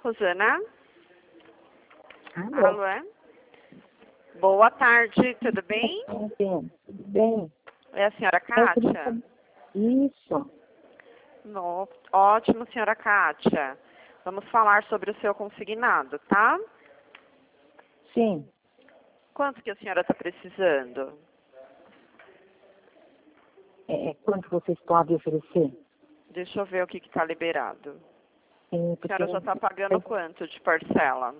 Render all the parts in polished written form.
Rosana? Alô? Alô, é? Boa tarde, tudo bem? Sim, tudo bem? É a senhora Eu queria Kátia? saber- Isso. Ótimo, senhora Kátia. Vamos falar sobre o seu consignado, tá? Sim. Quanto que a senhora está precisando? Quanto vocês podem oferecer? Deixa eu ver o que está liberado. Sim, A porque senhora já está pagando quanto de parcela?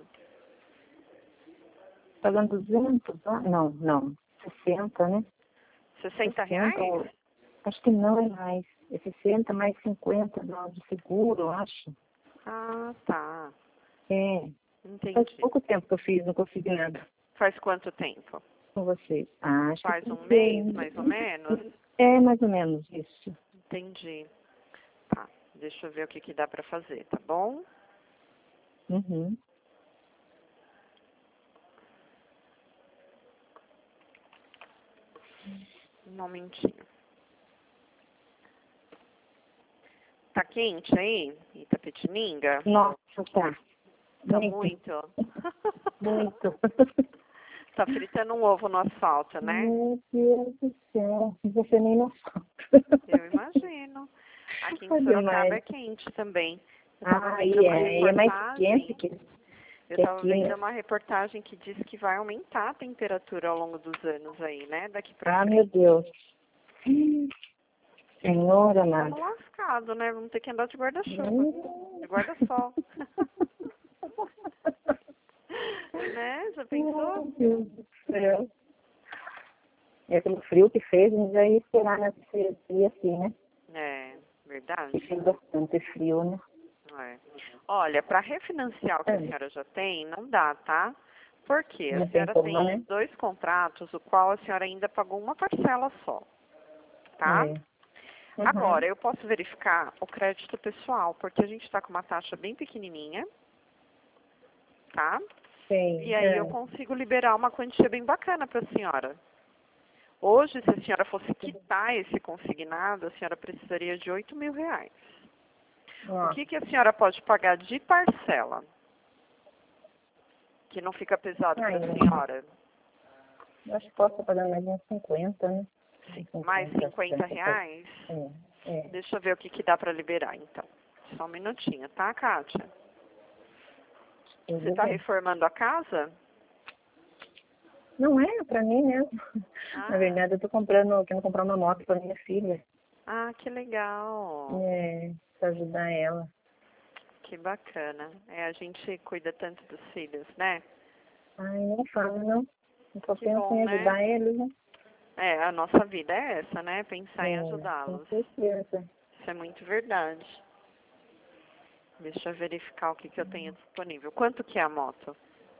pagando 200, não, 60, né? 60 60, reais? acho que não é mais. É 60 mais 50 de seguro, eu acho. Ah, tá. É. Faz Entendi. pouco tempo que eu fiz, não consegui nada Faz quanto tempo? com vocês. Ah, acho Faz que um tem mês, mais ou menos? É mais ou menos isso. Entendi. Tá. Deixa eu ver o que dá para fazer, tá bom? Uhum. Um momentinho. Tá quente aí? Itapetininga? Nossa, tá. Tá muito? Muito. Tá fritando um ovo no asfalto, né? Meu Deus do céu, você nem noção. Eu imagino. Aqui em Foi Sorocaba demais. é quente também. Eu tava vendo uma Aí é mais quente reportagem. Eu que tava aqui, vendo né? uma reportagem que diz que vai aumentar a temperatura ao longo dos anos aí, né? Daqui pra Ah, meu frente. Deus. Senhor amado. Estamos lascados, né? Vamos ter que andar de guarda-chuva. Hum. De guarda-sol. Né? Já pensou? Meu Deus do céu. E aquele frio que fez, a gente já ia esperar nesse dia assim, né? É, Que verdade. fez bastante frio, né? É. Olha, para refinanciar o que a senhora já tem, não dá, tá? Porque a Não tem senhora como, tem né? 2 contratos, o qual a senhora ainda pagou uma parcela só, tá? É. Agora, Uhum. eu posso verificar o crédito pessoal, porque a gente está com uma taxa bem pequenininha, tá? Sim. E aí eu consigo liberar uma quantia bem bacana para a senhora. Hoje, se a senhora fosse quitar esse consignado, a senhora precisaria de R$ 8.000. O Nossa. que a senhora pode pagar de parcela? Que não fica pesado para Ai, a senhora? eu acho que posso pagar mais uns 50, né? Sim. Uns Mais 50 60. reais? É. Deixa eu ver o que dá para liberar, então. Só um minutinho, tá, Kátia? Você Tudo está bem. reformando a casa? Não é pra mim mesmo. Na Ah, verdade, eu tô querendo comprar uma moto pra minha filha. que legal. Pra ajudar ela. Que bacana. A gente cuida tanto dos filhos, né? Ai, nem fala, não. Eu só Que penso bom, em né? ajudar eles, né? A nossa vida é essa, né? Pensar em Com ajudá-los. certeza. Isso é muito verdade. Deixa eu verificar o que eu tenho disponível. Quanto que é a moto?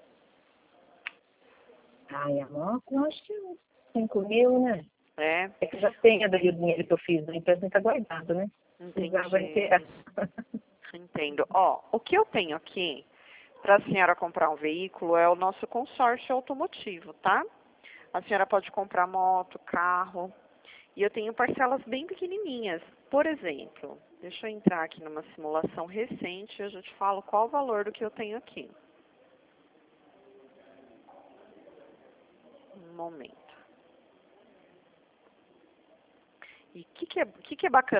Ai, a moto, eu acho que uns 5.000, né? É, É que já tem daí o dinheiro que eu fiz da empresa, tá guardado, né? Precisava entendi. inteirar. Entendo. Ó, o que eu tenho aqui para a senhora comprar um veículo é o nosso consórcio automotivo, tá? A senhora pode comprar moto, carro. E eu tenho parcelas bem pequenininhas. Por exemplo, deixa eu entrar aqui numa simulação recente e eu já te falo qual o valor do que eu tenho aqui. Um momento. E o que é bacana?